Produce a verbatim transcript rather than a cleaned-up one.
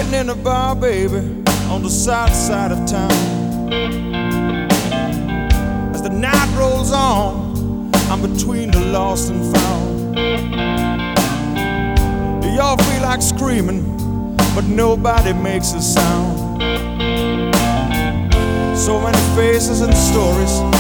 Sitting in a bar, baby, on the south side of town. As the night rolls on, I'm between the lost and found. Y'all feel like screaming, but nobody makes a sound. So many faces and stories